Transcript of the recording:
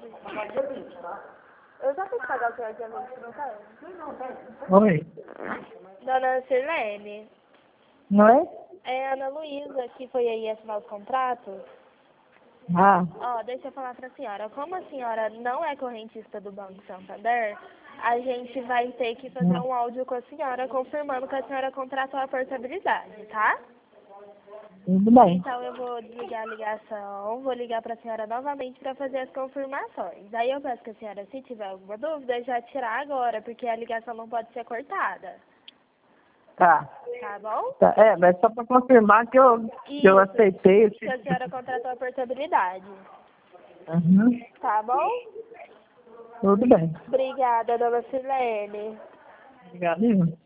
Eu já fiz pagar o senhor dia 20, não tá? Oi. Dona Sirlene, Não é? é a Ana Luísa que foi aí assinar os contratos. Ah, Ó, deixa eu falar pra senhora. Como a senhora não é correntista do Banco Santander, a gente vai ter que fazer um áudio com a senhora confirmando que a senhora contratou a portabilidade, tá? tudo bem. Então eu vou desligar a ligação, vou ligar pra senhora novamente pra fazer as confirmações. Aí eu peço que a senhora, se tiver alguma dúvida, já tirar agora, porque a ligação não pode ser cortada. Tá. Tá bom? Tá. É, mas só para confirmar que eu Isso, aceitei. que a senhora contratou a portabilidade. Uhum. Tá bom? Tudo bem. Obrigada, dona Silene. Obrigado.